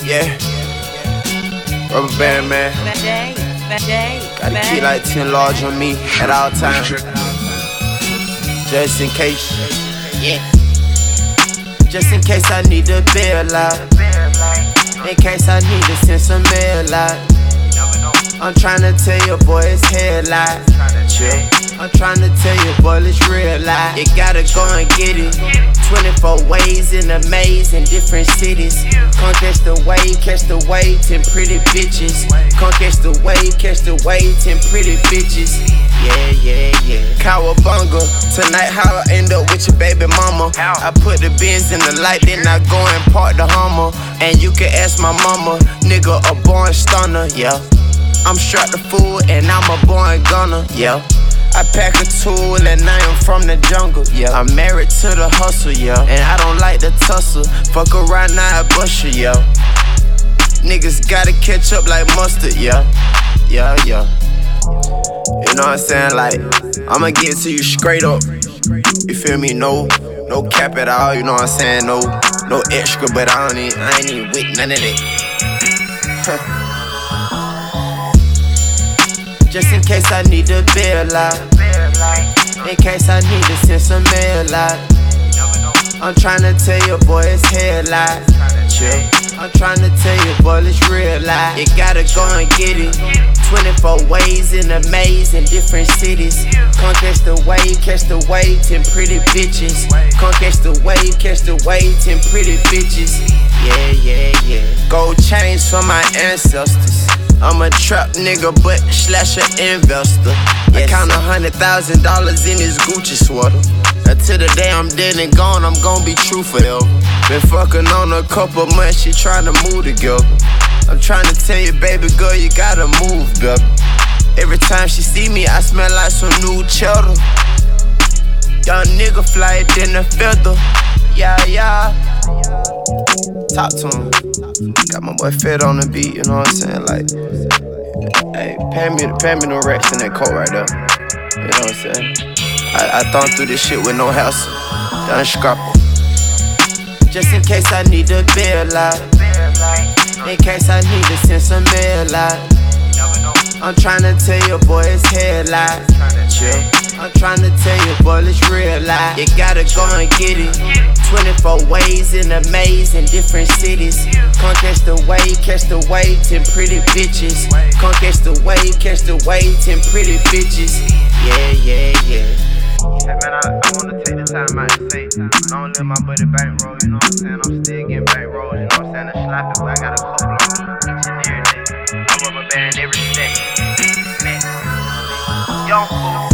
Yeah. Rubber band, man. Gotta keep like 10 large on me at all times. Just in case. Yeah. Just in case I need to bail out. In case I need to send some mail out. I'm tryna tell your boy it's headlight. Chill. I'm tryna tell you, boy, it's real life. You gotta go and get it. 24 ways in a maze in different cities. Come catch the wave, 10 pretty bitches. Come catch the wave, 10 pretty bitches. Yeah. Cowabunga, tonight how I end up with your baby mama. I put the Benz in the light, then I go and park the Hummer. And you can ask my mama, nigga, a born stunner, yeah. I'm strapped to fool and I'm a born gunner, yeah. I pack a tool and I am from the jungle, yeah. I'm married to the hustle, yeah. And I don't like the tussle. Fuck around now, I bust you, yeah. Niggas gotta catch up like mustard, yeah. Yeah. You know what I'm saying? Like, I'ma get to you straight up. You feel me? No cap at all, you know what I'm saying? No extra, but I ain't even with none of that. Just in case I need to bail out. In case I need to send some mail out. I'm tryna tell your boy it's headlight. Chill. I'm tryna tell you, boy, it's real life. You gotta go and get it. 24 ways in a maze in different cities. Come catch the wave, 10 pretty bitches. Come catch the wave, 10 pretty bitches. Yeah. Gold chains for my ancestors. I'm a trap nigga, but slash an investor. I count $100,000 in this Gucci sweater. Until the day I'm dead and gone, I'm gon' be true forever. Been fucking on a couple months, she tryna move together. I'm tryna tell you, baby girl, you gotta move better. Every time she see me, I smell like some new cheddar. Young nigga flyer than a feather. Yeah. Talk to him. Got my boy Fed on the beat, you know what I'm saying? Like, hey, pay me the racks in that coat right there. You know what I'm saying? I thought through this shit with no hassle. Done scrapple. Just in case I need to bail out. In case I need to send some mail out. I'm tryna tell your boy it's headlight. Chill. I'm tryna tell you, boy, it's real life. You gotta go and get it. 24 ways in a maze in different cities. Come catch the wave, 10 pretty bitches. Come catch the wave, 10 pretty bitches. Yeah. Hey man, I wanna take the time out to say, I don't let my buddy bankroll, you know what I'm saying? I'm still getting bankroll, you know what I'm saying? I'm slapping, but I got a couple on me each and every day. I'm rubber band every day. Young fool.